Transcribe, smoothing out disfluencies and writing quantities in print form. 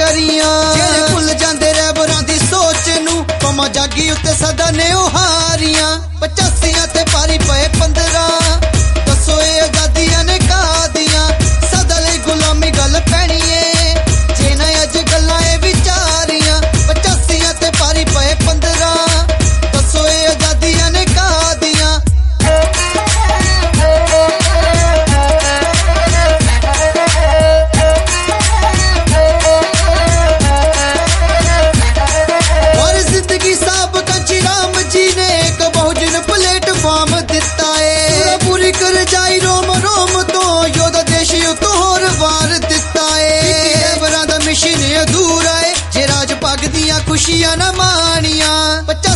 ਵਾਰੀਆਂ ਜਿਹੜੇ ਭੁੱਲ ਜਾਂਦੇ ਰਹਿਬਰਾਂ ਦੀ ਸੋਚ ਨੂੰ ਕੌਮਾਂ ਜਾਗੀ ਉੱਤੇ ਸਦਾ ਨੇ ਉਹ ਹਾਰੀਆਂ 85 ਤੇ ਪਾਰੀ ਪਏ 15 ਦੱਸੋ ਇਹ ਆਜ਼ਾਦੀਆਂ ਨੇ ਕਾਦੀਆਂ ਸਦਾ ਲਈ ਗੁਲਾਮੀ ਗੱਲ ਪੈਣੀ ਏ ਜੇ ਨਾ ਅੱਜ ਗੱਲਾਂ ਇਹ ਵਿਚਾਰੀਆਂ 85 ਤੇ ਪਾਰੀ ਪਏ 15 ਦੱਸੋ ਇਹ ਆਜ਼ਾਦੀਆਂ ਨੇ ਕਾਦੀਆਂ और जिंदगी साहब कंची राम जी ने एक बहुजन प्लेटफॉर्म दिता है पूरी कर जाई रोम रोम तो योदा देश तो होर वार दिता है बरादा मिशन अधूरा है जे राज पग दियां खुशियां ना मानियां